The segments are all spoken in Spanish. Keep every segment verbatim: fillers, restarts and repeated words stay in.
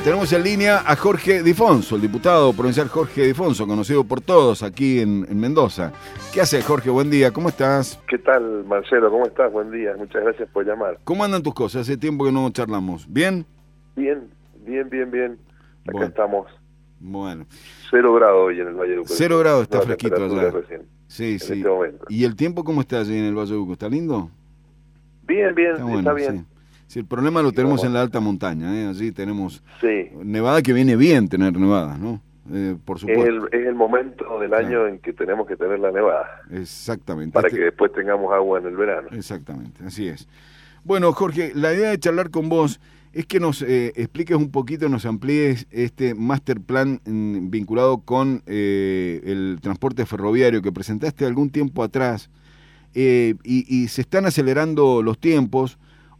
tenemos en línea a Jorge Difonso, el diputado provincial Jorge Difonso, conocido por todos aquí en, en Mendoza. ¿Qué haces, Jorge? Buen día, ¿cómo estás? ¿Qué tal, Marcelo? ¿Cómo estás? Buen día, muchas gracias por llamar. ¿Cómo andan tus cosas? Hace tiempo que no charlamos. ¿Bien? Bien, bien, bien, bien. Acá bueno. estamos. Bueno. Cero grado hoy en el Valle de Uco. Cero grado, está no, fresquito allá. Recién, sí, en sí. Este momento. ¿Y el tiempo cómo está allí en el Valle de Uco? ¿Está lindo? Bien, bien, está, bueno, está bien. Sí. Sí, el problema lo tenemos Vamos. en la alta montaña, ¿eh? Allí tenemos sí. nevada, que viene bien tener nevadas, ¿no? Eh, por supuesto. Es el, es el momento del año claro. en que tenemos que tener la nevada. Exactamente. Para este... que después tengamos agua en el verano. Exactamente, así es. Bueno, Jorge, la idea de charlar con vos es que nos eh, expliques un poquito, nos amplíes este master plan mm, vinculado con eh, el transporte ferroviario que presentaste algún tiempo atrás eh, y, y se están acelerando los tiempos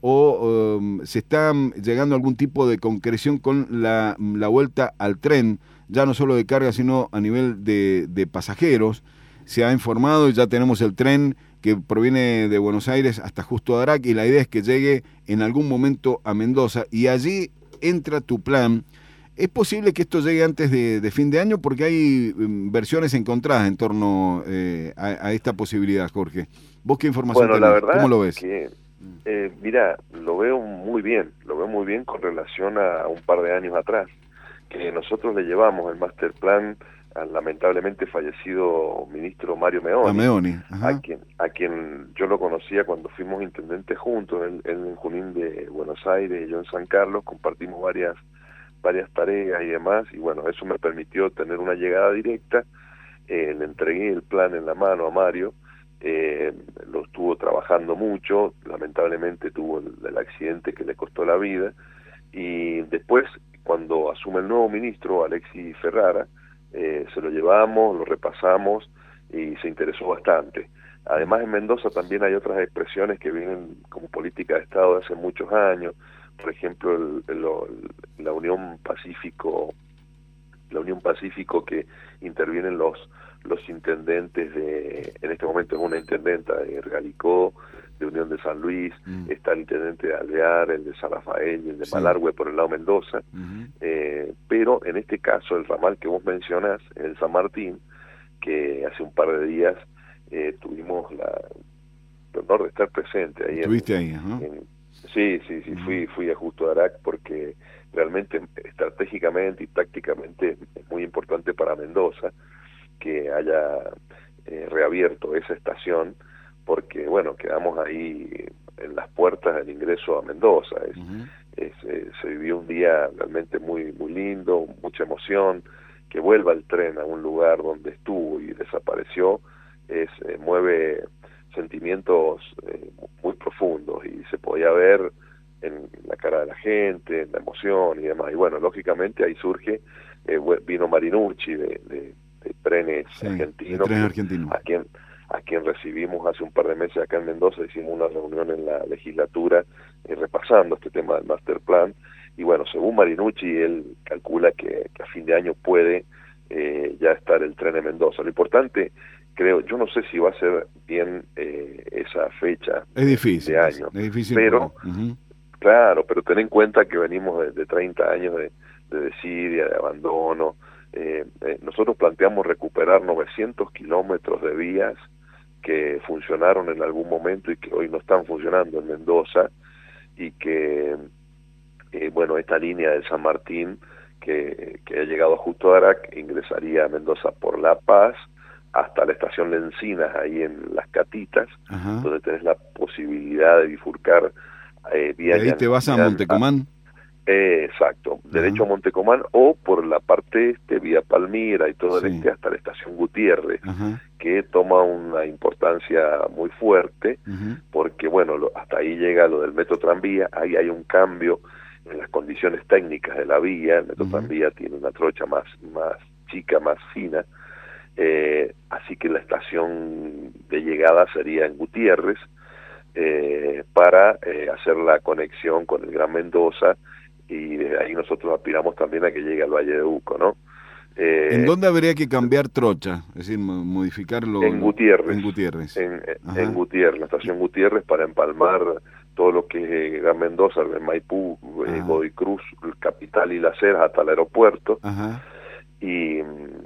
o um, se está llegando a algún tipo de concreción con la, la vuelta al tren, ya no solo de carga, sino a nivel de, de pasajeros. Se ha informado y ya tenemos el tren que proviene de Buenos Aires hasta Justo Darac, y la idea es que llegue en algún momento a Mendoza, y allí entra tu plan. ¿Es posible que esto llegue antes de, de fin de año? Porque hay um, versiones encontradas en torno eh, a, a esta posibilidad, Jorge. ¿Vos qué información bueno, tenés? La verdad ¿Cómo lo ves? Que, eh, mira, lo veo muy bien, lo veo muy bien con relación a un par de años atrás, que nosotros le llevamos el master plan al lamentablemente fallecido ministro Mario Meoni, a, Meoni. a quien a quien yo lo conocía cuando fuimos intendentes juntos, él, él en Junín de Buenos Aires y yo en San Carlos, compartimos varias varias tareas y demás, y bueno, eso me permitió tener una llegada directa. Eh, le entregué el plan en la mano a Mario, eh, lo estuvo trabajando mucho, lamentablemente tuvo el, el accidente que le costó la vida, y después, cuando asume el nuevo ministro, Alexis Ferrara, Eh, se lo llevamos, lo repasamos y se interesó bastante. Además, en Mendoza también hay otras expresiones que vienen como política de Estado de hace muchos años, por ejemplo el, el, el, la Unión Pacífico, la Unión Pacífico que intervienen los los intendentes de, en este momento es una intendenta de Regalicó, de Unión de San Luis, mm. está el intendente de Alvear, el de San Rafael y el de sí. Malargüe por el lado Mendoza, uh-huh. eh, pero en este caso el ramal que vos mencionás, el San Martín, que hace un par de días eh, tuvimos la, el honor de estar presente ahí. ¿Estuviste en, ahí? Uh-huh. en, sí, sí, sí, uh-huh. fui, fui a Justo Darac porque realmente estratégicamente y tácticamente es muy importante para Mendoza que haya eh, reabierto esa estación, porque bueno, quedamos ahí en las puertas del ingreso a Mendoza. Es, uh-huh. es, eh, se vivió un día realmente muy muy lindo, mucha emoción. Que vuelva el tren a un lugar donde estuvo y desapareció, es eh, mueve sentimientos eh, muy profundos, y se podía ver en la cara de la gente, en la emoción y demás. Y bueno, lógicamente ahí surge, eh, vino Marinucci de, de, de Trenes sí, Argentinos, de Trenes Argentinos. a quien a quien recibimos hace un par de meses acá en Mendoza. Hicimos una reunión en la legislatura eh, repasando este tema del master plan, y bueno, según Marinucci, él calcula que, que a fin de año puede eh, ya estar el tren en Mendoza. Lo importante, creo, yo no sé si va a ser bien eh, esa fecha es difícil, de año, es difícil, pero pero... uh-huh. claro, pero ten en cuenta que venimos de, de treinta años de, de desidia, de abandono. Eh, eh, nosotros planteamos recuperar novecientos kilómetros de vías que funcionaron en algún momento y que hoy no están funcionando en Mendoza, y que, eh, bueno, esta línea de San Martín, que, que ha llegado a Justo Darac, ingresaría a Mendoza por La Paz, hasta la estación Lencinas, ahí en Las Catitas, uh-huh. donde tenés la posibilidad de bifurcar eh, vía... ¿Y ahí te vas a Montecomán? Eh, exacto, uh-huh. derecho a Montecomán, o por la parte este, vía Palmira y todo sí. el este, hasta la estación Gutiérrez, uh-huh. que toma una importancia muy fuerte, uh-huh. porque bueno, lo, hasta ahí llega lo del metro tranvía. Ahí hay un cambio en las condiciones técnicas de la vía. El metro uh-huh. tranvía tiene una trocha más, más chica, más fina, eh, así que la estación de llegada sería en Gutiérrez, eh, para eh, hacer la conexión con el Gran Mendoza, y desde ahí nosotros aspiramos también a que llegue al Valle de Uco, ¿no? Eh, ¿En dónde habría que cambiar trocha? Es decir, modificarlo. En Gutiérrez. En Gutiérrez. En, en Gutiérrez, la estación Gutiérrez, para empalmar todo lo que es Gran Mendoza, el Maipú, eh, Godoy Cruz, el Capital y Las Heras hasta el aeropuerto. Ajá. Y,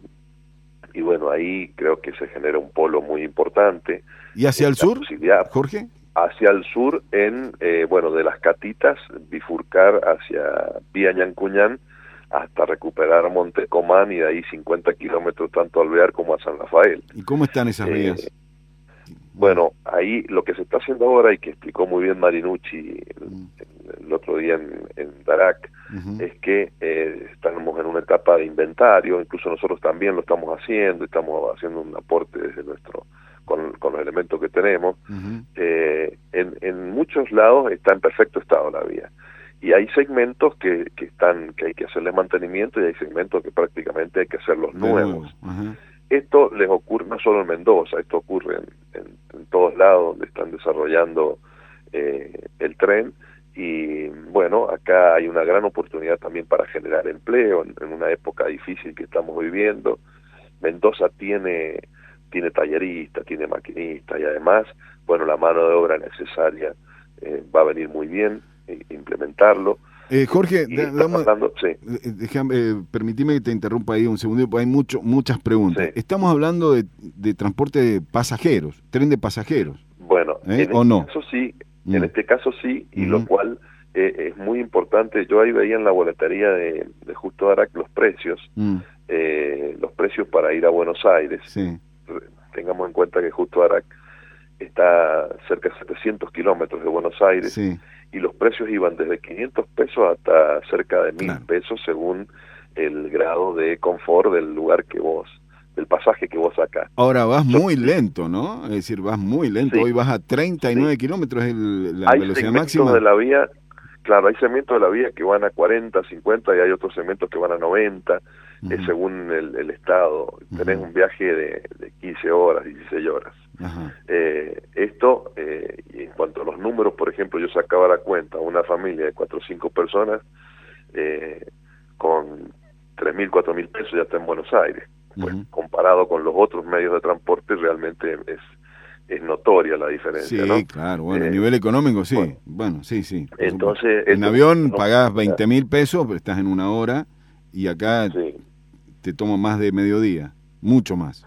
y bueno, ahí creo que se genera un polo muy importante. ¿Y hacia el sur, Jorge? Hacia el sur, en eh, bueno, de las Catitas, bifurcar hacia Vía Ñancuñán hasta recuperar Montecomán y de ahí cincuenta kilómetros tanto a Alvear como a San Rafael. ¿Y cómo están esas eh, vías? Bueno, ahí lo que se está haciendo ahora y que explicó muy bien Marinucci el, mm. el otro día en, en Darac, uh-huh. es que eh, estamos en una etapa de inventario, incluso nosotros también lo estamos haciendo, estamos haciendo un aporte desde nuestro con, con los elementos que tenemos. Uh-huh. eh, en, en muchos lados está en perfecto estado la vía. Y hay segmentos que, que están que hay que hacerles mantenimiento y hay segmentos que prácticamente hay que hacerlos nuevos. Uh-huh. Esto les ocurre no solo en Mendoza, esto ocurre en, en, en todos lados donde están desarrollando eh, el tren. Y bueno, acá hay una gran oportunidad también para generar empleo en, en una época difícil que estamos viviendo. Mendoza tiene tiene tallerista, tiene maquinista y además, bueno, la mano de obra necesaria eh, va a venir muy bien eh, implementarlo. Eh, Jorge, da, dame, hablando, sí. déjame, eh, permitime que te interrumpa ahí un segundo, porque hay mucho, muchas preguntas. Sí. Estamos hablando de, de transporte de pasajeros, tren de pasajeros. Bueno, ¿Eh? en ¿O este no? caso sí, mm. en este caso sí, y mm. lo cual eh, es muy importante. Yo ahí veía en la boletería de, de Justo Darac los precios, mm. eh, los precios para ir a Buenos Aires. Sí. Tengamos en cuenta que Justo Darac está cerca de setecientos kilómetros de Buenos Aires. Sí. Y los precios iban desde quinientos pesos hasta cerca de mil claro. pesos según el grado de confort del lugar que vos, del pasaje que vos sacás. Ahora vas muy lento, ¿no? Es decir, vas muy lento. Sí. Hoy vas a treinta y nueve sí. kilómetros, es el, la hay velocidad máxima. De la vía, claro, hay segmentos de la vía que van a cuarenta, cincuenta y hay otros segmentos que van a noventa, uh-huh. eh, según el, el estado. Tenés uh-huh. un viaje de, de quince horas, dieciséis horas. Uh-huh. Eh, esto, eh, y en cuanto a los números, por ejemplo, yo sacaba la cuenta, una familia de cuatro o cinco personas, eh, con tres mil, cuatro mil pesos ya está en Buenos Aires. Uh-huh. Pues comparado con los otros medios de transporte, realmente es es notoria la diferencia, sí, ¿no? Sí, claro, bueno, eh, a nivel económico sí, bueno, bueno sí, sí. Entonces... En avión no, pagás veinte mil pesos, pero estás en una hora, y acá sí. te toma más de mediodía, mucho más.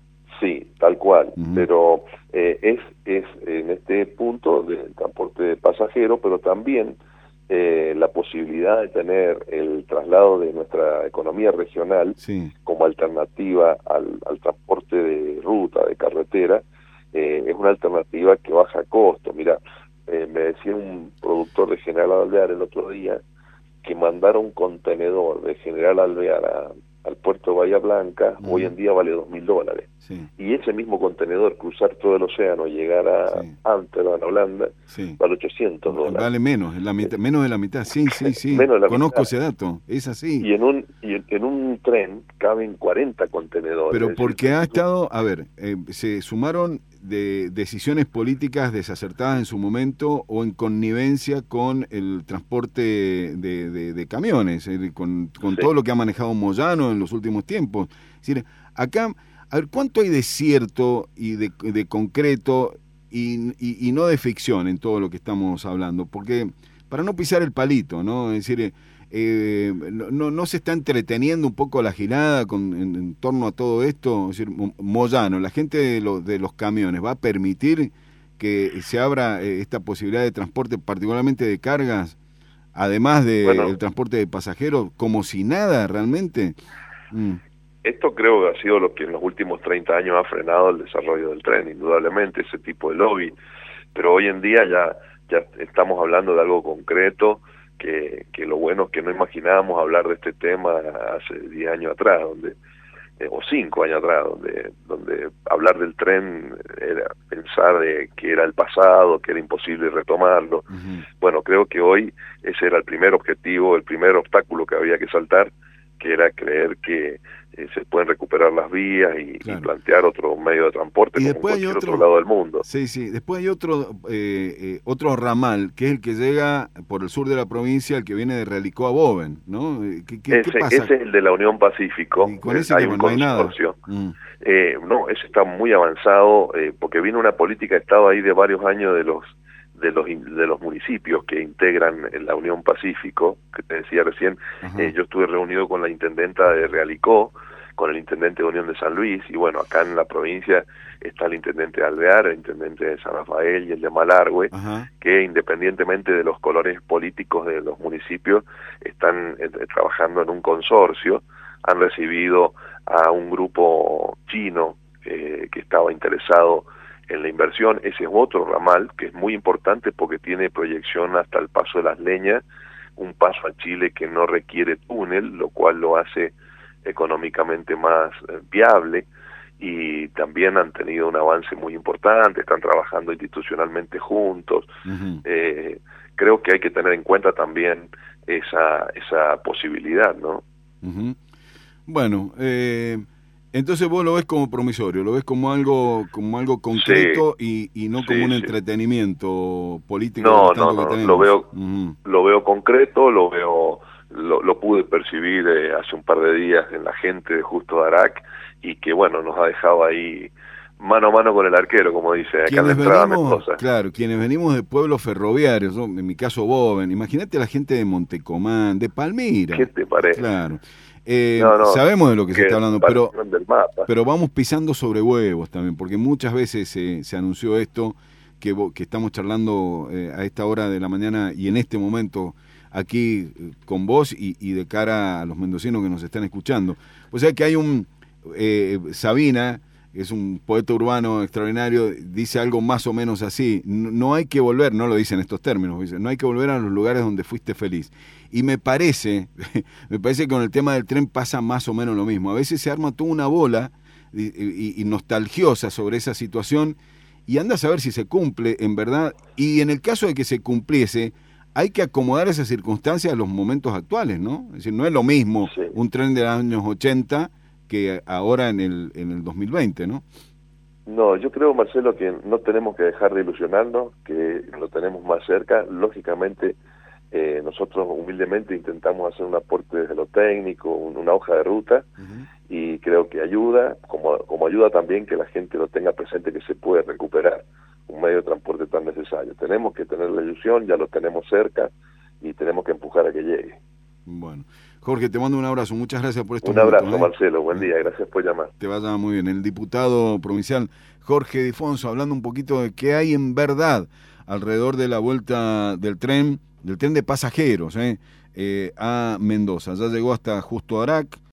Sí, tal cual, uh-huh. pero eh, es, es en este punto del transporte de pasajeros, pero también eh, la posibilidad de tener el traslado de nuestra economía regional sí. como alternativa al, al transporte de ruta, de carretera, eh, es una alternativa que baja costo. Mira, eh, me decía un productor de General Alvear el otro día que mandar un contenedor de General Alvear a al puerto de Bahía Blanca, uh-huh. hoy en día vale dos mil dólares. Sí. Y ese mismo contenedor, cruzar todo el océano y llegar a sí. Amsterdam, Holanda, sí. vale ochocientos dólares. Vale menos, la mitad, menos de la mitad, sí, sí, sí. menos de la Conozco mitad. ese dato, es así. Y en un y en, en un tren caben cuarenta contenedores. Pero porque ha estado, a ver, eh, se sumaron de decisiones políticas desacertadas en su momento o en connivencia con el transporte de, de, de camiones, eh, con, con sí. todo lo que ha manejado Moyano en los últimos tiempos. Es decir, acá, a ver, ¿cuánto hay de cierto y de, de concreto y, y, y no de ficción en todo lo que estamos hablando? Porque, para no pisar el palito, ¿no? Es decir, eh, no, no, no se está entreteniendo un poco la girada con, en, en torno a todo esto. Es decir, Moyano, la gente de, lo, de los camiones, ¿va a permitir que se abra eh, esta posibilidad de transporte, particularmente de cargas, además del bueno, de transporte de pasajeros, como si nada realmente? Mm. Esto creo que ha sido lo que en los últimos treinta años ha frenado el desarrollo del tren, indudablemente, ese tipo de lobby. Pero hoy en día ya, ya estamos hablando de algo concreto, que, que lo bueno es que no imaginábamos hablar de este tema hace diez años atrás, donde eh, o cinco años atrás, donde donde hablar del tren era pensar de que era el pasado, que era imposible retomarlo. Uh-huh. Bueno, creo que hoy ese era el primer objetivo, el primer obstáculo que había que saltar, que era creer que eh, se pueden recuperar las vías y, claro. y plantear otro medio de transporte y como en cualquier otro, otro lado del mundo. Sí, sí. Después hay otro eh, eh, otro ramal, que es el que llega por el sur de la provincia, el que viene de Realicó a Boven, ¿no? ¿Qué, qué, ese, ¿qué pasa? Ese es el de la Unión Pacífico. Y con ese hay un no hay nada. Mm. Eh, no, ese está muy avanzado, eh, porque vino una política de Estado ahí de varios años de los de los de los municipios que integran la Unión Pacífico, que te decía recién. eh, yo estuve reunido con la intendenta de Realicó, con el intendente de Unión de San Luis, y bueno, acá en la provincia está el intendente de Alvear, el intendente de San Rafael y el de Malargüe, Ajá. que independientemente de los colores políticos de los municipios, están eh, trabajando en un consorcio. Han recibido a un grupo chino eh, que estaba interesado en la inversión. Ese es otro ramal que es muy importante porque tiene proyección hasta el Paso de las Leñas, un paso a Chile que no requiere túnel, lo cual lo hace económicamente más eh, viable, y también han tenido un avance muy importante, están trabajando institucionalmente juntos. Uh-huh. eh, creo que hay que tener en cuenta también esa esa posibilidad, ¿no? Uh-huh. Bueno, eh, entonces vos lo ves como promisorio, lo ves como algo como algo concreto, sí, y, y no como sí, un sí. entretenimiento político. No, no, no, lo veo, uh-huh. lo veo concreto, lo veo, lo, lo pude percibir eh, hace un par de días en la gente de Justo Darac, y que bueno, nos ha dejado ahí mano a mano con el arquero, como dice acá en la entrada Mendoza. Claro, quienes venimos de pueblos ferroviarios, ¿no? En mi caso Boven, imagínate la gente de Montecomán, de Palmira. ¿Qué te parece? Claro. Eh, no, no, sabemos de lo que, que se está hablando, pero, pero vamos pisando sobre huevos también, porque muchas veces eh, se anunció esto, que, que estamos charlando eh, a esta hora de la mañana y en este momento aquí eh, con vos y, y de cara a los mendocinos que nos están escuchando. O sea que hay un... Eh, Sabina, que es un poeta urbano extraordinario, dice algo más o menos así: no, no hay que volver, no lo dice en estos términos, dice, no hay que volver a los lugares donde fuiste feliz. Y me parece, me parece que con el tema del tren pasa más o menos lo mismo. A veces se arma toda una bola y, y, y nostalgiosa sobre esa situación, y anda a saber si se cumple en verdad, y en el caso de que se cumpliese, hay que acomodar esas circunstancias a los momentos actuales, ¿no? Es decir, no es lo mismo sí. un tren de los años ochenta que ahora en el en el dos mil veinte, ¿no? No, yo creo, Marcelo, que no tenemos que dejar de ilusionarnos, que lo tenemos más cerca. Lógicamente, eh, nosotros humildemente intentamos hacer un aporte desde lo técnico, un, una hoja de ruta, uh-huh. y creo que ayuda, como, como ayuda también que la gente lo tenga presente, que se puede recuperar un medio de transporte tan necesario. Tenemos que tener la ilusión, ya lo tenemos cerca, y tenemos que empujar a que llegue. Bueno, Jorge, te mando un abrazo, muchas gracias por esto. Un abrazo, minutos, ¿eh? Marcelo, buen día, gracias por llamar. Te vaya muy bien. El diputado provincial Jorge Difonso, hablando un poquito de qué hay en verdad alrededor de la vuelta del tren, del tren de pasajeros, ¿eh? Eh, a Mendoza. Ya llegó hasta Justo Darac,